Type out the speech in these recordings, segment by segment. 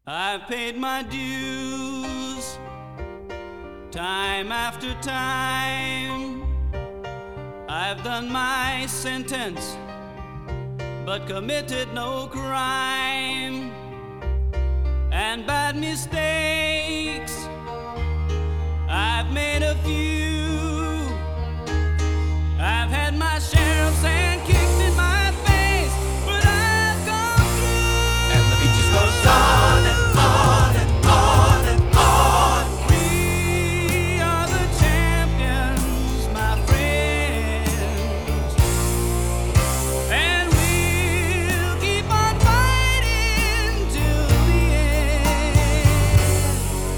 I've paid my dues time after time. I've done my sentence, but committed no crime. And bad mistakes, I've made a few. I've had my share of sand kicked in my face, but I've gone through. And the beach just goes on and on and on and on. We are the champions, my friends, and we'll keep on fighting till the end.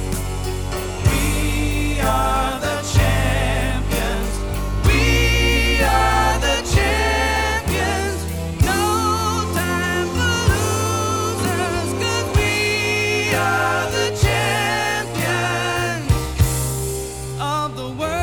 We are the champions. We are the champions. No time for losers, 'cause we are the champions of the world.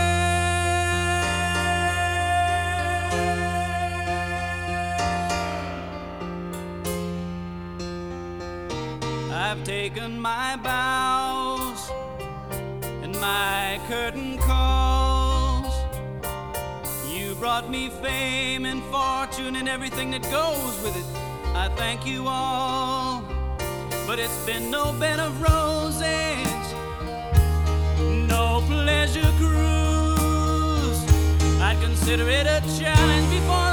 I've taken my bows and my curtain calls. You brought me fame and fortune and everything that goes with it. I thank you all, but it's been no bed of roses, no pleasure cruise. I'd consider it a challenge before